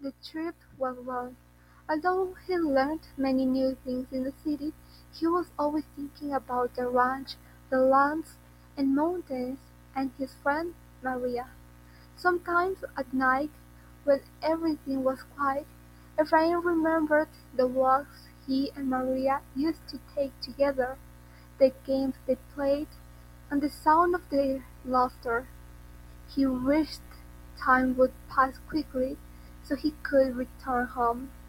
the trip was long. Although he learned many new things in the city, he was always thinking about the ranch, the lands and mountains, and his friend Maria. Sometimes at night, when everything was quiet, Ephraim remembered the walks he and Maria used to take together, the games they played, and the sound of their laughter. He wished time would pass quickly so he could return home.